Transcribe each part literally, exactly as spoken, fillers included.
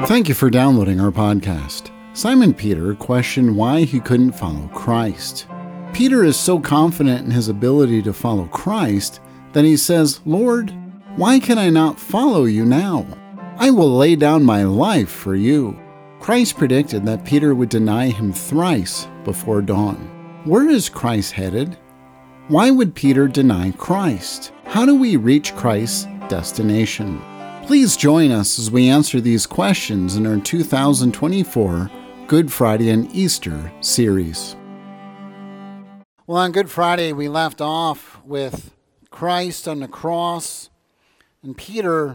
Thank you for downloading our podcast. Simon Peter questioned why he couldn't follow Christ. Peter is so confident in his ability to follow Christ that he says, "Lord, why can I not follow you now? I will lay down my life for you." Christ predicted that Peter would deny him thrice before dawn. Where is Christ headed? Why would Peter deny Christ? How do we reach Christ's destination? Please join us as we answer these questions in our two thousand twenty-four Good Friday and Easter series. Well, on Good Friday, we left off with Christ on the cross and Peter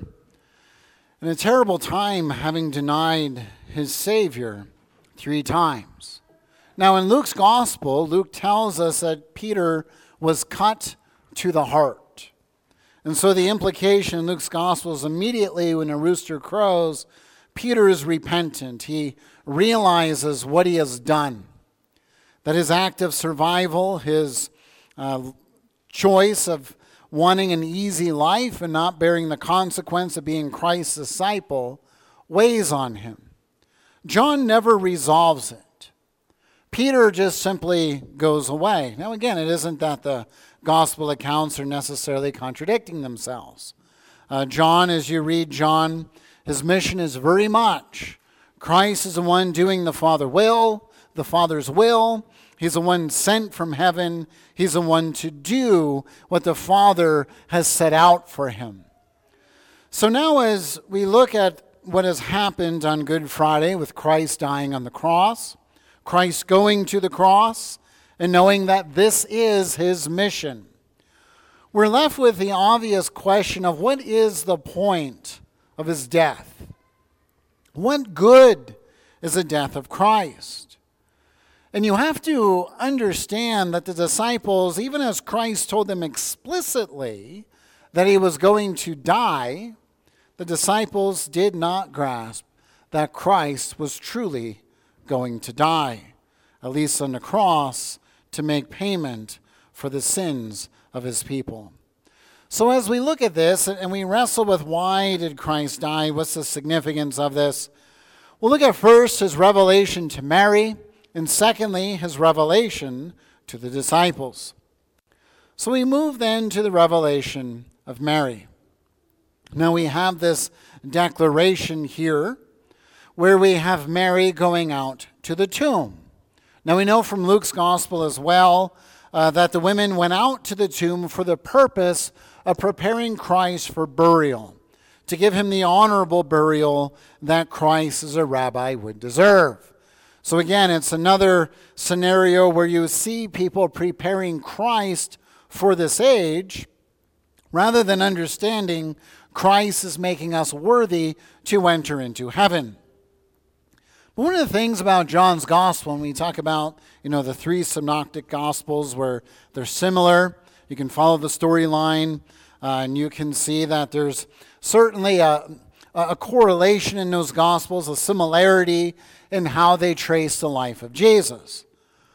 in a terrible time having denied his Savior three times. Now, in Luke's Gospel, Luke tells us that Peter was cut to the heart. And so the implication in Luke's Gospel is immediately when a rooster crows, Peter is repentant. He realizes what he has done. That his act of survival, his uh, choice of wanting an easy life and not bearing the consequence of being Christ's disciple, weighs on him. John never resolves it. Peter just simply goes away. Now again, it isn't that the gospel accounts are necessarily contradicting themselves. Uh, John, as you read John, his mission is very much Christ is the one doing the Father will, the Father's will. He's the one sent from heaven. He's the one to do what the Father has set out for him. So now as we look at what has happened on Good Friday with Christ dying on the cross, Christ going to the cross, and knowing that this is his mission, we're left with the obvious question of what is the point of his death? What good is the death of Christ? And you have to understand that the disciples, even as Christ told them explicitly that he was going to die, the disciples did not grasp that Christ was truly going to die, at least on the cross, to make payment for the sins of his people. So as we look at this and we wrestle with why did Christ die, what's the significance of this, we'll look at first his revelation to Mary, and secondly his revelation to the disciples. So we move then to the revelation of Mary. Now we have this declaration here where we have Mary going out to the tomb. Now we know from Luke's Gospel as well uh, that the women went out to the tomb for the purpose of preparing Christ for burial, to give him the honorable burial that Christ as a rabbi would deserve. So again, it's another scenario where you see people preparing Christ for this age, rather than understanding Christ is making us worthy to enter into heaven. But one of the things about John's Gospel, when we talk about, you know, the three synoptic Gospels where they're similar, you can follow the storyline, uh, and you can see that there's certainly a, a correlation in those Gospels, a similarity in how they trace the life of Jesus.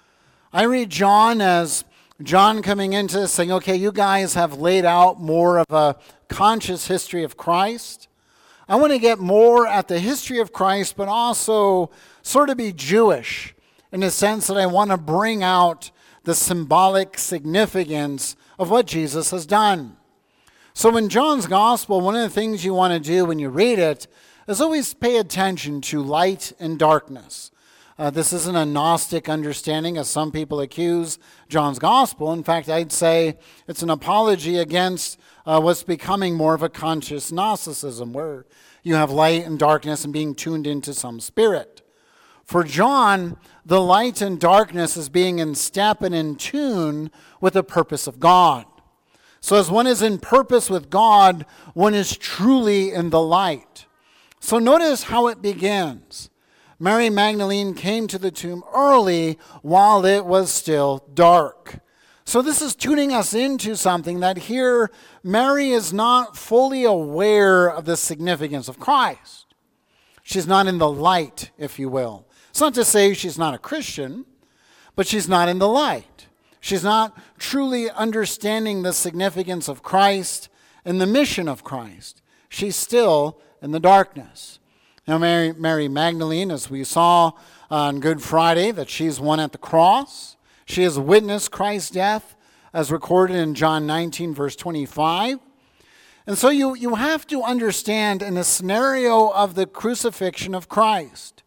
I read John as John coming into this saying, okay, you guys have laid out more of a conscious history of Christ. I want to get more at the history of Christ, but also sort of be Jewish in the sense that I want to bring out the symbolic significance of what Jesus has done. So in John's Gospel, one of the things you want to do when you read it is always pay attention to light and darkness. Uh, this isn't a Gnostic understanding, as some people accuse John's Gospel. In fact, I'd say it's an apology against uh, what's becoming more of a conscious Gnosticism, where you have light and darkness and being tuned into some spirit. For John, the light and darkness is being in step and in tune with the purpose of God. So as one is in purpose with God, one is truly in the light. So notice how it begins. Mary Magdalene came to the tomb early while it was still dark. So this is tuning us into something that here Mary is not fully aware of the significance of Christ. She's not in the light, if you will. It's not to say she's not a Christian, but she's not in the light. She's not truly understanding the significance of Christ and the mission of Christ. She's still in the darkness. Now, Mary, Mary Magdalene, as we saw on Good Friday, that she's one at the cross. She has witnessed Christ's death, as recorded in John nineteen, verse twenty-five. And so you, you have to understand in the scenario of the crucifixion of Christ,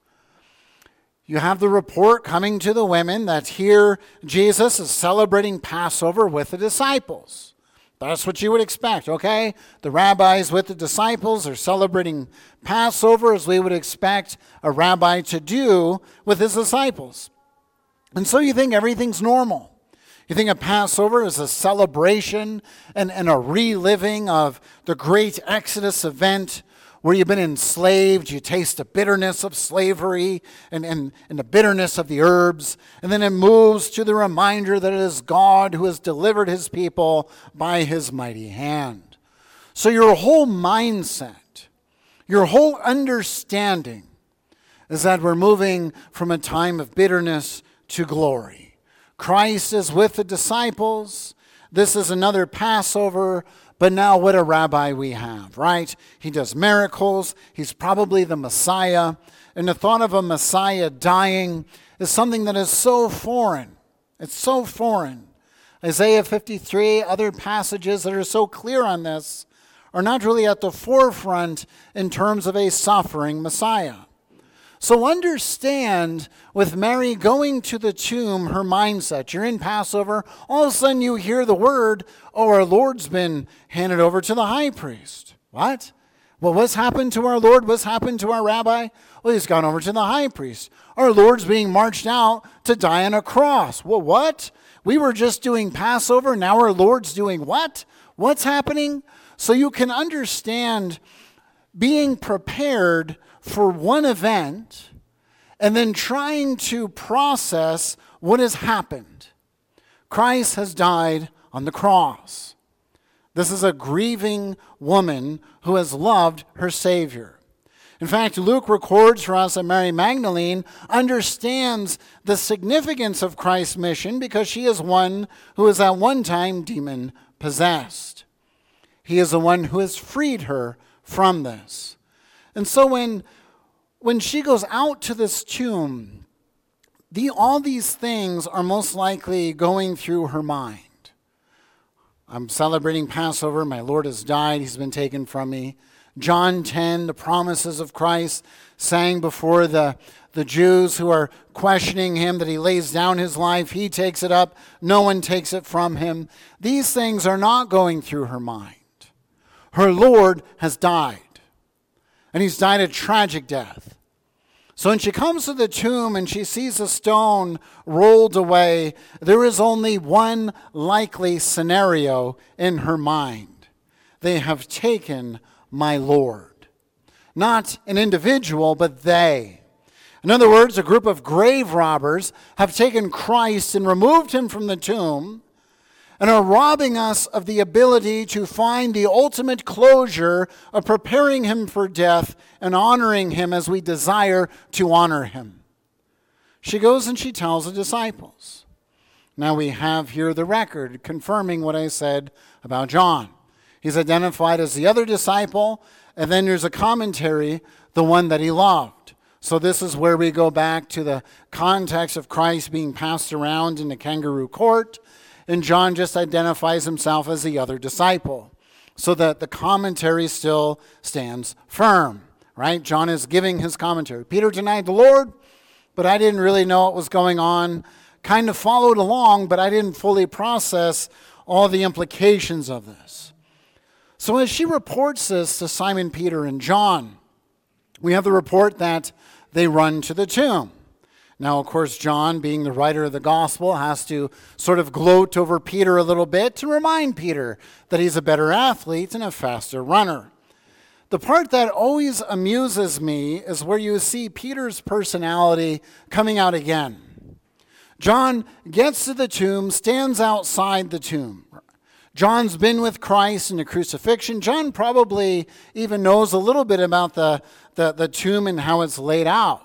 you have the report coming to the women that here Jesus is celebrating Passover with the disciples. That's what you would expect, okay? The rabbis with the disciples are celebrating Passover as we would expect a rabbi to do with his disciples. And so you think everything's normal. You think a Passover is a celebration and, and a reliving of the great Exodus event where you've been enslaved, you taste the bitterness of slavery and, and, and the bitterness of the herbs, and then it moves to the reminder that it is God who has delivered his people by his mighty hand. So your whole mindset, your whole understanding is that we're moving from a time of bitterness to glory. Christ is with the disciples. This is another Passover. But now what a rabbi we have, right? He does miracles. He's probably the Messiah. And the thought of a Messiah dying is something that is so foreign. It's so foreign. Isaiah fifty-three, other passages that are so clear on this, are not really at the forefront in terms of a suffering Messiah. So understand, with Mary going to the tomb, her mindset. You're in Passover, all of a sudden you hear the word, oh, our Lord's been handed over to the high priest. What? Well, what's happened to our Lord? What's happened to our rabbi? Well, he's gone over to the high priest. Our Lord's being marched out to die on a cross. Well, what? We were just doing Passover, now our Lord's doing what? What's happening? So you can understand being prepared for one event and then trying to process what has happened. Christ has died on the cross. This is a grieving woman who has loved her Savior. In fact, Luke records for us that Mary Magdalene understands the significance of Christ's mission because she is one who is at one time demon-possessed. He is the one who has freed her from this. And so when, when she goes out to this tomb, the, all these things are most likely going through her mind. I'm celebrating Passover. My Lord has died. He's been taken from me. John ten, the promises of Christ sang before the, the Jews who are questioning him that he lays down his life. He takes it up. No one takes it from him. These things are not going through her mind. Her Lord has died. And he's died a tragic death. So when she comes to the tomb and she sees a stone rolled away, there is only one likely scenario in her mind. They have taken my Lord. Not an individual, but they. In other words, a group of grave robbers have taken Christ and removed him from the tomb and are robbing us of the ability to find the ultimate closure of preparing him for death and honoring him as we desire to honor him. She goes and she tells the disciples. Now we have here the record confirming what I said about John. He's identified as the other disciple, and then there's a commentary, the one that he loved. So this is where we go back to the context of Christ being passed around in the kangaroo court. And John just identifies himself as the other disciple, so that the commentary still stands firm, right? John is giving his commentary. Peter denied the Lord, but I didn't really know what was going on. Kind of followed along, but I didn't fully process all the implications of this. So as she reports this to Simon Peter and John, we have the report that they run to the tomb. Now, of course, John, being the writer of the gospel, has to sort of gloat over Peter a little bit to remind Peter that he's a better athlete and a faster runner. The part that always amuses me is where you see Peter's personality coming out again. John gets to the tomb, stands outside the tomb. John's been with Christ in the crucifixion. John probably even knows a little bit about the, the, the tomb and how it's laid out.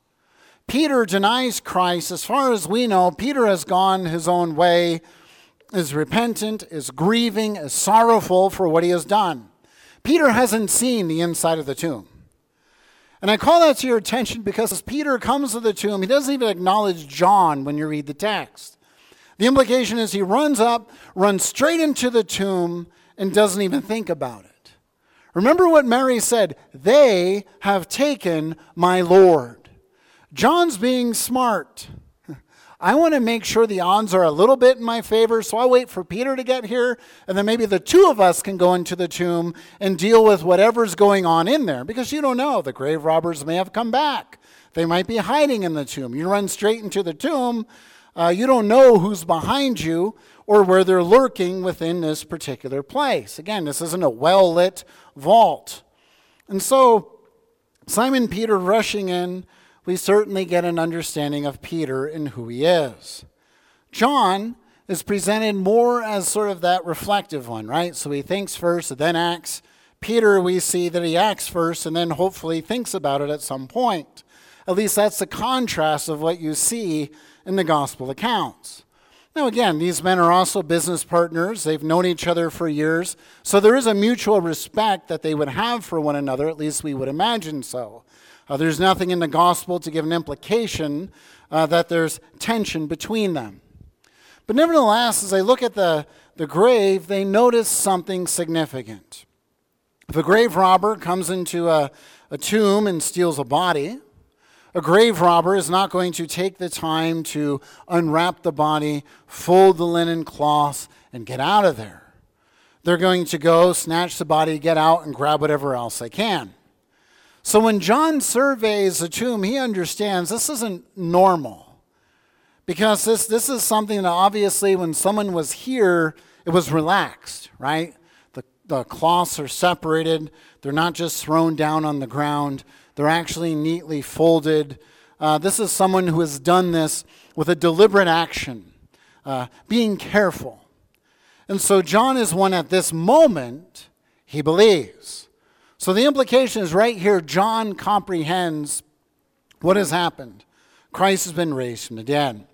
Peter denies Christ. As far as we know, Peter has gone his own way, is repentant, is grieving, is sorrowful for what he has done. Peter hasn't seen the inside of the tomb. And I call that to your attention because as Peter comes to the tomb, he doesn't even acknowledge John when you read the text. The implication is he runs up, runs straight into the tomb, and doesn't even think about it. Remember what Mary said, "They have taken my Lord." John's being smart. I want to make sure the odds are a little bit in my favor, so I'll wait for Peter to get here, and then maybe the two of us can go into the tomb and deal with whatever's going on in there, because you don't know. The grave robbers may have come back. They might be hiding in the tomb. You run straight into the tomb, uh, you don't know who's behind you or where they're lurking within this particular place. Again, this isn't a well-lit vault. And so Simon Peter rushing in, we certainly get an understanding of Peter and who he is. John is presented more as sort of that reflective one, right? So he thinks first and then acts. Peter, we see that he acts first and then hopefully thinks about it at some point. At least that's the contrast of what you see in the gospel accounts. Now again, these men are also business partners. They've known each other for years. So there is a mutual respect that they would have for one another, at least we would imagine so. Uh, there's nothing in the gospel to give an implication uh, that there's tension between them. But nevertheless, as they look at the, the grave, they notice something significant. If a grave robber comes into a, a tomb and steals a body, a grave robber is not going to take the time to unwrap the body, fold the linen cloth, and get out of there. They're going to go, snatch the body, get out, and grab whatever else they can. So when John surveys the tomb, he understands this isn't normal. Because this, this is something that obviously when someone was here, it was relaxed, right? The, the cloths are separated. They're not just thrown down on the ground. They're actually neatly folded. Uh, this is someone who has done this with a deliberate action, uh, being careful. And so John is one at this moment, he believes. So the implication is right here, John comprehends what has happened. Christ has been raised from the dead.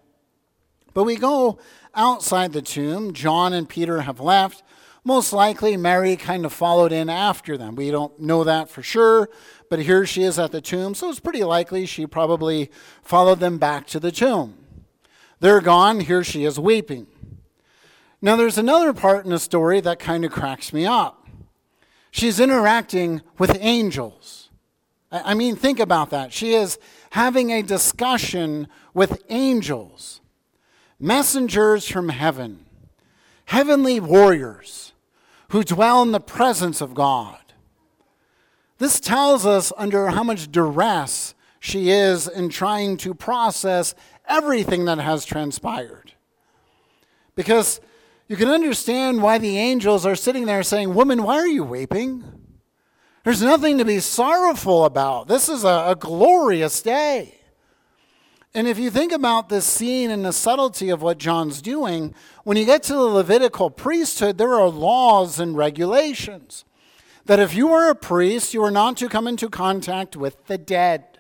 But we go outside the tomb. John and Peter have left. Most likely Mary kind of followed in after them. We don't know that for sure, but here she is at the tomb, so it's pretty likely she probably followed them back to the tomb. They're gone. Here she is weeping. Now there's another part in the story that kind of cracks me up. She's interacting with angels. I mean, think about that. She is having a discussion with angels, messengers from heaven, heavenly warriors who dwell in the presence of God. This tells us under how much duress she is in trying to process everything that has transpired. Because you can understand why the angels are sitting there saying, "Woman, why are you weeping? There's nothing to be sorrowful about. This is a, a glorious day." And if you think about this scene and the subtlety of what John's doing, when you get to the Levitical priesthood, there are laws and regulations that if you were a priest, you were not to come into contact with the dead.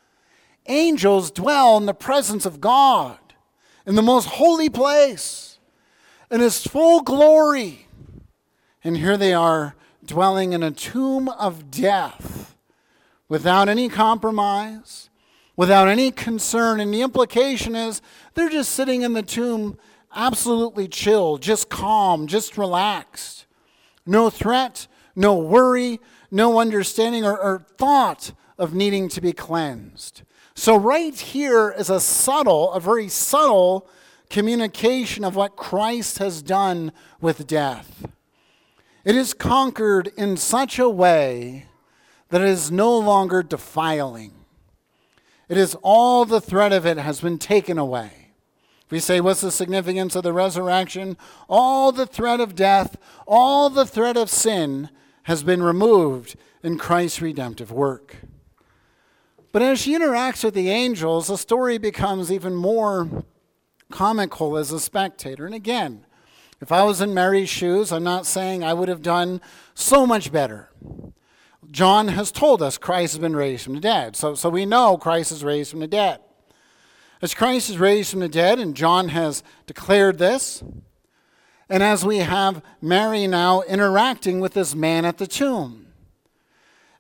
Angels dwell in the presence of God in the most holy place, in his full glory. And here they are dwelling in a tomb of death without any compromise, without any concern. And the implication is they're just sitting in the tomb absolutely chill, just calm, just relaxed. No threat, no worry, no understanding or, or thought of needing to be cleansed. So right here is a subtle, a very subtle communication of what Christ has done with death. It is conquered in such a way that it is no longer defiling. It is all the threat of it has been taken away. We say, what's the significance of the resurrection? All the threat of death, all the threat of sin has been removed in Christ's redemptive work. But as she interacts with the angels, the story becomes even more comical as a spectator. And again, if I was in Mary's shoes, I'm not saying I would have done so much better. John has told us Christ has been raised from the dead. So, so we know Christ is raised from the dead. As Christ is raised from the dead, and John has declared this, and as we have Mary now interacting with this man at the tomb,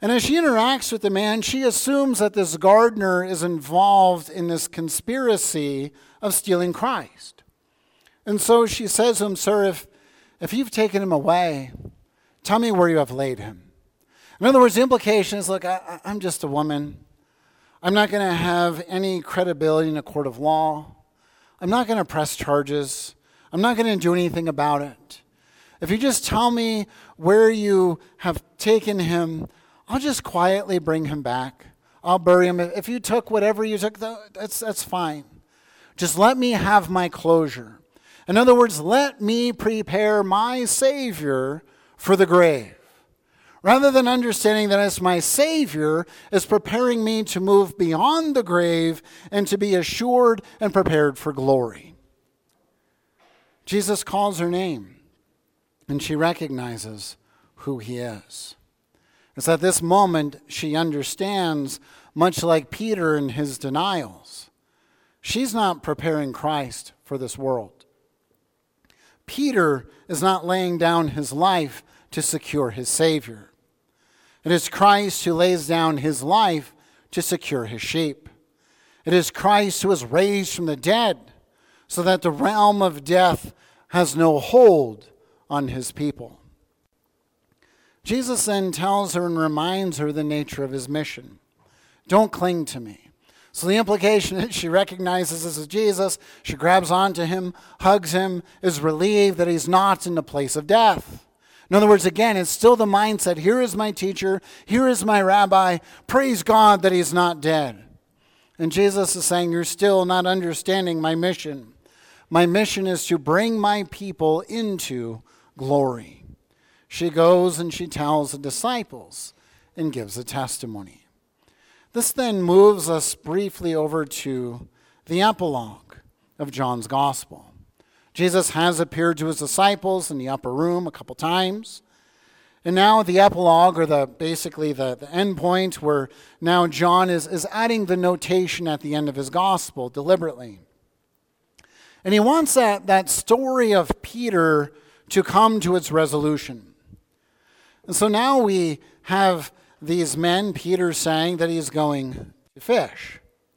And as she interacts with the man, she assumes that this gardener is involved in this conspiracy of stealing Christ. And so she says to him, "Sir, if, if you've taken him away, tell me where you have laid him." In other words, the implication is, look, I, I'm just a woman. I'm not going to have any credibility in a court of law. I'm not going to press charges. I'm not going to do anything about it. If you just tell me where you have taken him, I'll just quietly bring him back. I'll bury him. If you took whatever you took, that's, that's fine. Just let me have my closure. In other words, let me prepare my Savior for the grave. Rather than understanding that as my Savior is preparing me to move beyond the grave and to be assured and prepared for glory. Jesus calls her name, and she recognizes who he is. It's at this moment she understands, much like Peter in his denials, she's not preparing Christ for this world. Peter is not laying down his life to secure his Savior. It is Christ who lays down his life to secure his sheep. It is Christ who is raised from the dead so that the realm of death has no hold on his people. Jesus then tells her and reminds her the nature of his mission. Don't cling to me. So the implication is she recognizes this is Jesus. She grabs onto him, hugs him, is relieved that he's not in the place of death. In other words, again, it's still the mindset, here is my teacher, here is my rabbi, praise God that he's not dead. And Jesus is saying, you're still not understanding my mission. My mission is to bring my people into glory. She goes and she tells the disciples and gives a testimony. This then moves us briefly over to the epilogue of John's Gospel. Jesus has appeared to his disciples in the upper room a couple times. And now the epilogue, or the basically the, the end point, where now John is, is adding the notation at the end of his gospel deliberately. And he wants that, that story of Peter to come to its resolution. And so now we have these men, Peter saying that he's going to fish.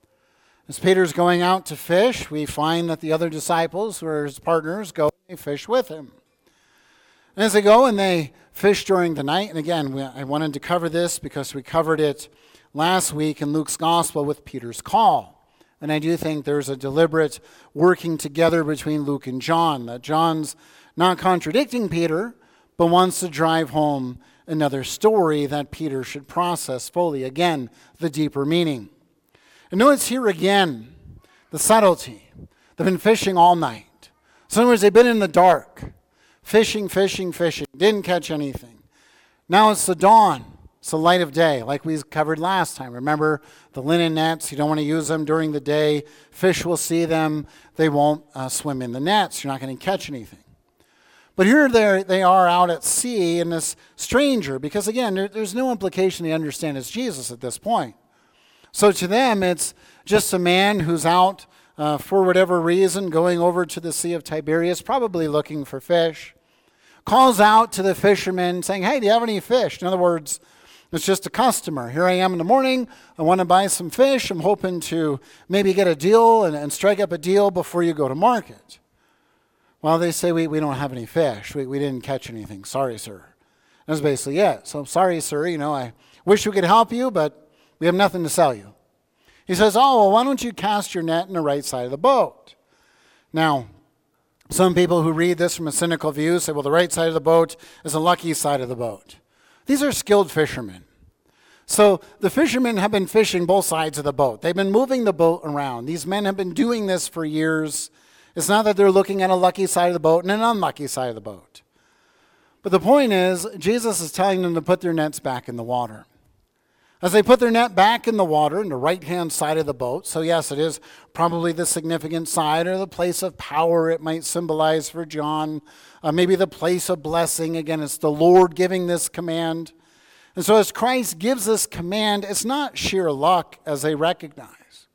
As Peter's going out to fish, we find that the other disciples, who are his partners, go and they fish with him. And as they go and they fish during the night, and again, we, I wanted to cover this because we covered it last week in Luke's Gospel with Peter's call. And I do think there's a deliberate working together between Luke and John, that John's not contradicting Peter, but wants to drive home another story that Peter should process fully. Again, the deeper meaning. And notice here again, the subtlety. They've been fishing all night. So in other words, they've been in the dark. Fishing, fishing, fishing. Didn't catch anything. Now it's the dawn. It's the light of day, like we covered last time. Remember the linen nets. You don't want to use them during the day. Fish will see them. They won't uh, swim in the nets. You're not going to catch anything. But here they are out at sea, and this stranger, because again, there, there's no implication they understand it's Jesus at this point. So to them, it's just a man who's out uh, for whatever reason, going over to the Sea of Tiberias, probably looking for fish. Calls out to the fishermen saying, hey, do you have any fish? In other words, it's just a customer. Here I am in the morning. I want to buy some fish. I'm hoping to maybe get a deal and, and strike up a deal before you go to market. Well, they say, we, we don't have any fish. We, we didn't catch anything. Sorry, sir. That's basically it. So, sorry, sir. You know, I wish we could help you, but we have nothing to sell you. He says, oh, well, why don't you cast your net in the right side of the boat? Now, some people who read this from a cynical view say, well, the right side of the boat is the lucky side of the boat. These are skilled fishermen. So the fishermen have been fishing both sides of the boat. They've been moving the boat around. These men have been doing this for years. It's not that they're looking at a lucky side of the boat and an unlucky side of the boat. But the point is, Jesus is telling them to put their nets back in the water. As they put their net back in the water, in the right-hand side of the boat, so yes, it is probably the significant side or the place of power it might symbolize for John, uh, maybe the place of blessing. Again, it's the Lord giving this command. And so as Christ gives this command, it's not sheer luck, as they recognize.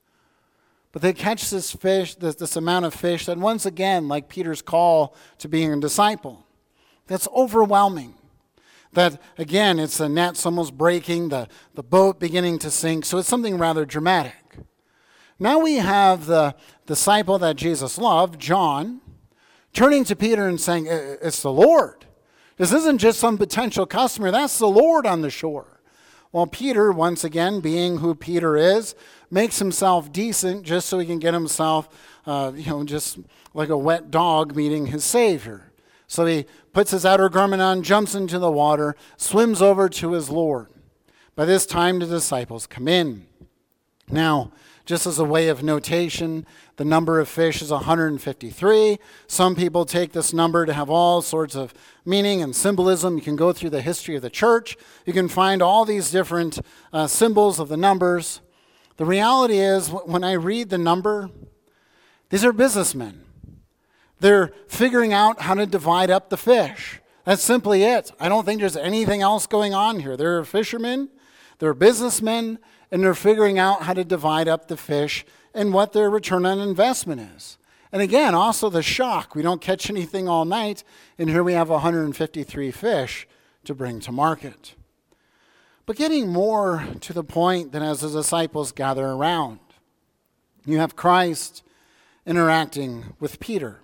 But they catch this fish, this, this amount of fish that once again, like Peter's call to being a disciple, that's overwhelming. That, again, it's the nets almost breaking, the, the boat beginning to sink. So it's something rather dramatic. Now we have the disciple that Jesus loved, John, turning to Peter and saying, it's the Lord. This isn't just some potential customer. That's the Lord on the shore. Well, Peter, once again, being who Peter is, makes himself decent just so he can get himself, uh, you know, just like a wet dog meeting his Savior. So he puts his outer garment on, jumps into the water, swims over to his Lord. By this time, the disciples come in. Now, just as a way of notation, the number of fish is one hundred fifty-three. Some people take this number to have all sorts of meaning and symbolism. You can go through the history of the church. You can find all these different uh, symbols of the numbers. The reality is, when I read the number, these are businessmen. They're figuring out how to divide up the fish. That's simply it. I don't think there's anything else going on here. They're fishermen, they're businessmen, and they're figuring out how to divide up the fish and what their return on investment is. And again, also the shock. We don't catch anything all night, and here we have one hundred fifty-three fish to bring to market. But getting more to the point than as the disciples gather around, you have Christ interacting with Peter.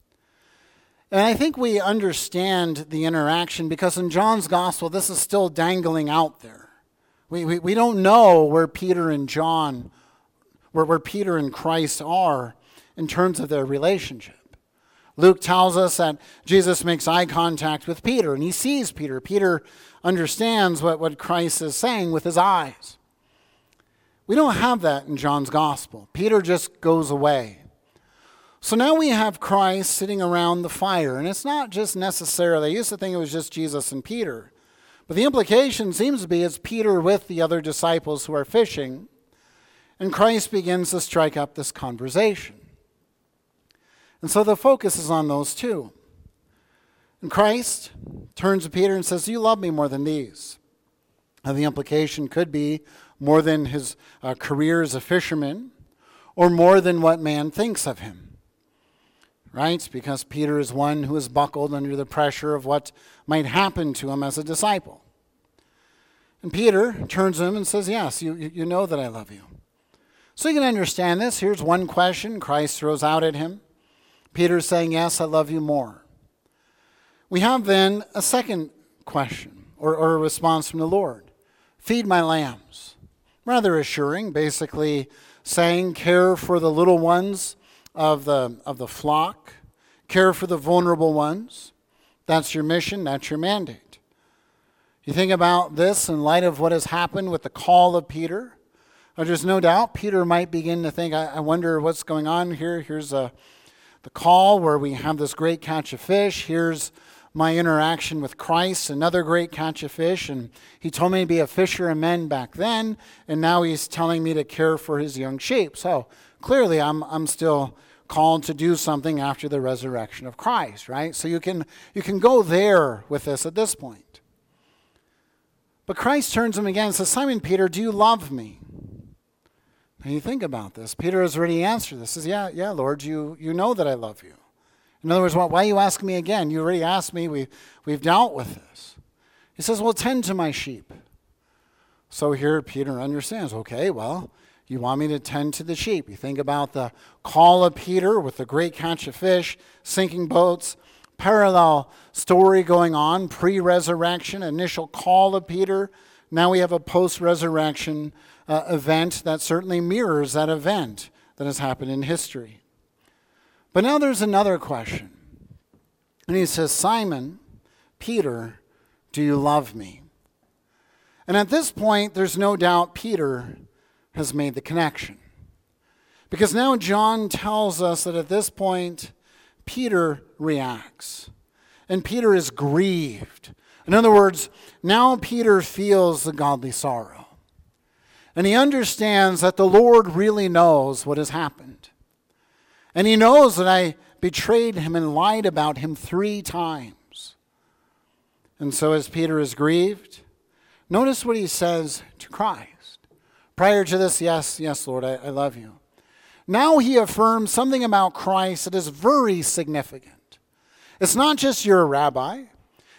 And I think we understand the interaction because in John's gospel, this is still dangling out there. We, we, we don't know where Peter and John, where, where Peter and Christ are in terms of their relationship. Luke tells us that Jesus makes eye contact with Peter, and he sees Peter. Peter understands what, what Christ is saying with his eyes. We don't have that in John's gospel. Peter just goes away. So now we have Christ sitting around the fire, and it's not just necessarily, I used to think it was just Jesus and Peter, but the implication seems to be it's Peter with the other disciples who are fishing, and Christ begins to strike up this conversation. And so the focus is on those two. And Christ turns to Peter and says, "Do you love me more than these?" Now the implication could be more than his uh, career as a fisherman, or more than what man thinks of him. Right? Because Peter is one who is buckled under the pressure of what might happen to him as a disciple. And Peter turns to him and says, yes, you, you know that I love you. So you can understand this. Here's one question Christ throws out at him. Peter's saying, yes, I love you more. We have then a second question or, or a response from the Lord. Feed my lambs. Rather assuring, basically saying, care for the little ones of the of the flock, care for the vulnerable ones. That's your mission, that's your mandate. You think about this in light of what has happened with the call of Peter. There's no doubt Peter might begin to think, I, I wonder what's going on here. Here's a, the call where we have this great catch of fish. Here's my interaction with Christ, another great catch of fish. And he told me to be a fisher of men back then, and now he's telling me to care for his young sheep. So clearly I'm I'm still called to do something after the resurrection of Christ, right? So you can you can go there with this at this point. But Christ turns him again and says, Simon Peter, do you love me? And you think about this. Peter has already answered this. He says, yeah, yeah, Lord, you, you know that I love you. In other words, why, why are you asking me again? You already asked me. We, we've dealt with this. He says, well, tend to my sheep. So here Peter understands, okay, well, you want me to tend to the sheep. You think about the call of Peter with the great catch of fish, sinking boats, parallel story going on, pre-resurrection, initial call of Peter. Now we have a post-resurrection uh, event that certainly mirrors that event that has happened in history. But now there's another question. And he says, Simon, Peter, do you love me? And at this point, there's no doubt Peter has made the connection. Because now John tells us that at this point, Peter reacts. And Peter is grieved. In other words, now Peter feels the godly sorrow. And he understands that the Lord really knows what has happened. And he knows that I betrayed him and lied about him three times. And so as Peter is grieved, notice what he says to Christ. Prior to this, yes, yes, Lord, I, I love you. Now he affirms something about Christ that is very significant. It's not just you're a rabbi.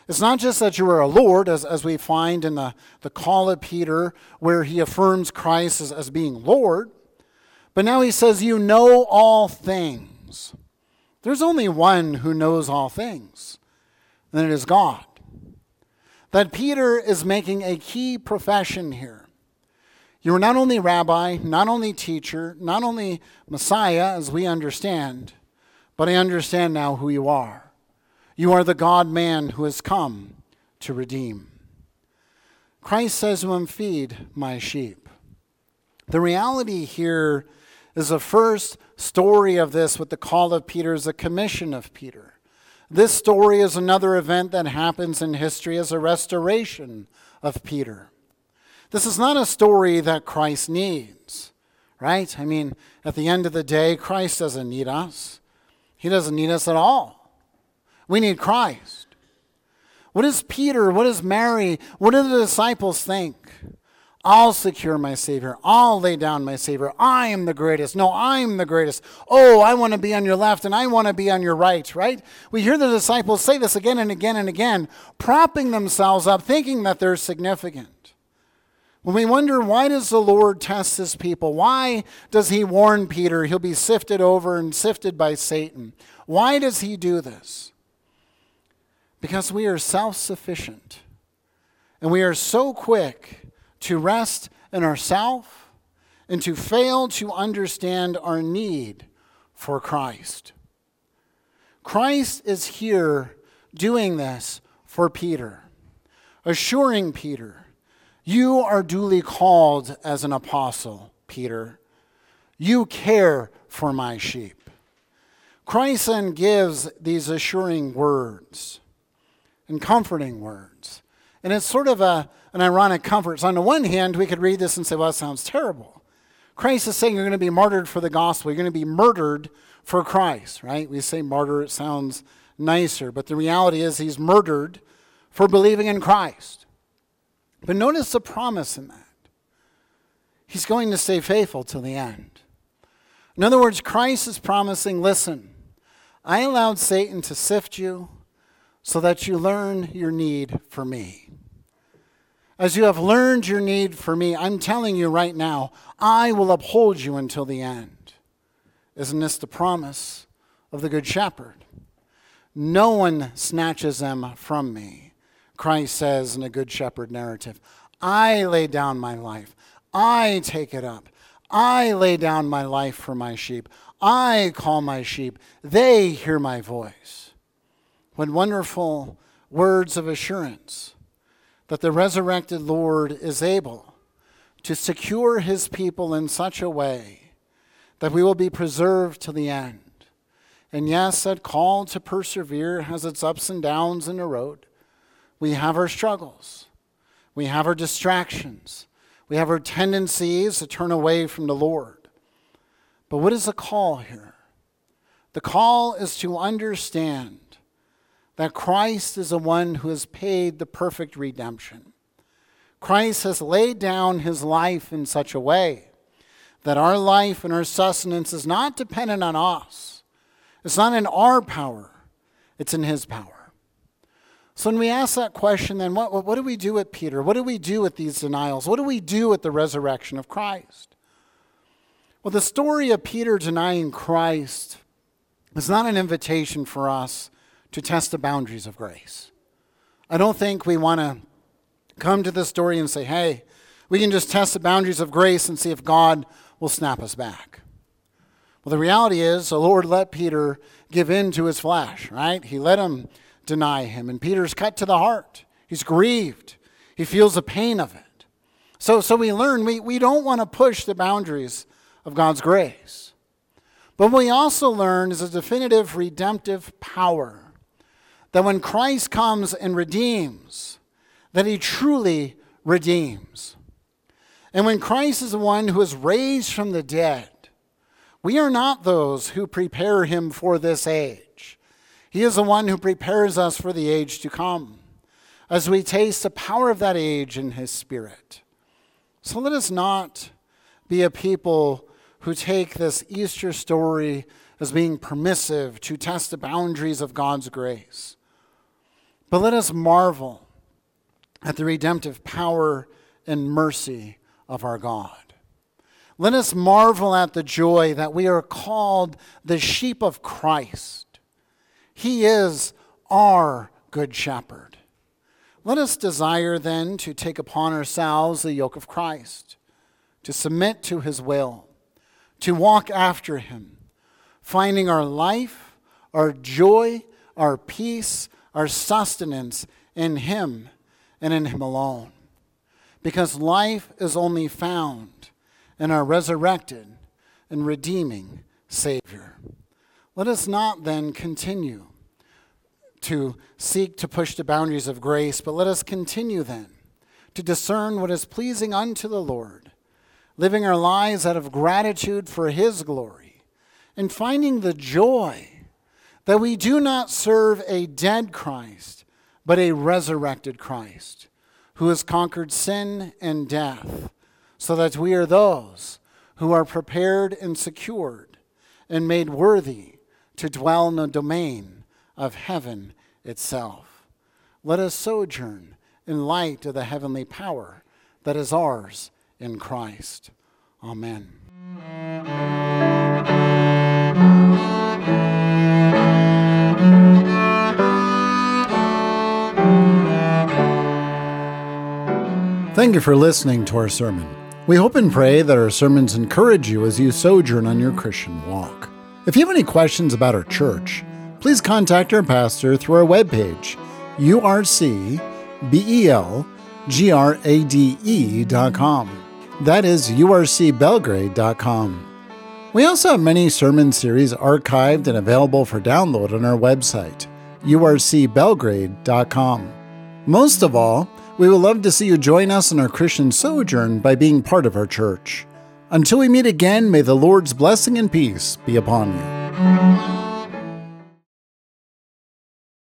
It's not just that you are a Lord, as, as we find in the, the call of Peter, where he affirms Christ as, as being Lord, but now he says, you know all things. There's only one who knows all things, and it is God. That Peter is making a key profession here. You are not only rabbi, not only teacher, not only Messiah, as we understand, but I understand now who you are. You are the God-man who has come to redeem. Christ says to him, feed my sheep. The reality here is the first story of this with the call of Peter is the commission of Peter. This story is another event that happens in history as a restoration of Peter. This is not a story that Christ needs, right? I mean, at the end of the day, Christ doesn't need us. He doesn't need us at all. We need Christ. What does Peter, what does Mary, what do the disciples think? I'll secure my Savior. I'll lay down my Savior. I am the greatest. No, I'm the greatest. Oh, I want to be on your left and I want to be on your right, right? We hear the disciples say this again and again and again, propping themselves up, thinking that they're significant. When we wonder, why does the Lord test his people? Why does he warn Peter he'll be sifted over and sifted by Satan? Why does he do this? Because we are self-sufficient. And we are so quick to rest in ourselves and to fail to understand our need for Christ. Christ is here doing this for Peter, assuring Peter, you are duly called as an apostle, Peter. You care for my sheep. Christ then gives these assuring words and comforting words. And it's sort of a, an ironic comfort. So on the one hand, we could read this and say, well, that sounds terrible. Christ is saying you're going to be martyred for the gospel. You're going to be murdered for Christ, right? We say martyr, it sounds nicer. But the reality is he's murdered for believing in Christ. But notice the promise in that. He's going to stay faithful till the end. In other words, Christ is promising, listen, I allowed Satan to sift you so that you learn your need for me. As you have learned your need for me, I'm telling you right now, I will uphold you until the end. Isn't this the promise of the Good Shepherd? No one snatches them from me, Christ says in a Good Shepherd narrative. I lay down my life. I take it up. I lay down my life for my sheep. I call my sheep. They hear my voice. What wonderful words of assurance that the resurrected Lord is able to secure his people in such a way that we will be preserved to the end. And yes, that call to persevere has its ups and downs in the road. We have our struggles. We have our distractions. We have our tendencies to turn away from the Lord. But what is the call here? The call is to understand that Christ is the one who has paid the perfect redemption. Christ has laid down his life in such a way that our life and our sustenance is not dependent on us. It's not in our power. It's in his power. So when we ask that question, then what, what do we do with Peter? What do we do with these denials? What do we do with the resurrection of Christ? Well, the story of Peter denying Christ is not an invitation for us to test the boundaries of grace. I don't think we want to come to this story and say, hey, we can just test the boundaries of grace and see if God will snap us back. Well, the reality is the Lord let Peter give in to his flesh, right? He let him deny him, and Peter's cut to the heart. He's grieved. He feels the pain of it. So, so we learn we, we don't want to push the boundaries of God's grace. But what we also learn is a definitive redemptive power that when Christ comes and redeems, that he truly redeems. And when Christ is the one who is raised from the dead, we are not those who prepare him for this age. He is the one who prepares us for the age to come, as we taste the power of that age in his Spirit. So let us not be a people who take this Easter story as being permissive to test the boundaries of God's grace. But let us marvel at the redemptive power and mercy of our God. Let us marvel at the joy that we are called the sheep of Christ. He is our good shepherd. Let us desire then to take upon ourselves the yoke of Christ, to submit to his will, to walk after him, finding our life, our joy, our peace, our sustenance in him and in him alone. Because life is only found in our resurrected and redeeming Savior. Let us not then continue to seek to push the boundaries of grace, but let us continue then to discern what is pleasing unto the Lord, living our lives out of gratitude for his glory, and finding the joy that we do not serve a dead Christ, but a resurrected Christ, who has conquered sin and death, so that we are those who are prepared and secured and made worthy to dwell in the domain of heaven itself. Let us sojourn in light of the heavenly power that is ours in Christ. Amen. Thank you for listening to our sermon. We hope and pray that our sermons encourage you as you sojourn on your Christian walk. If you have any questions about our church, please contact our pastor through our webpage, u r c belgrade dot com. That is u r c belgrade dot com. We also have many sermon series archived and available for download on our website, u r c belgrade dot com. Most of all, we would love to see you join us in our Christian sojourn by being part of our church. Until we meet again, may the Lord's blessing and peace be upon you.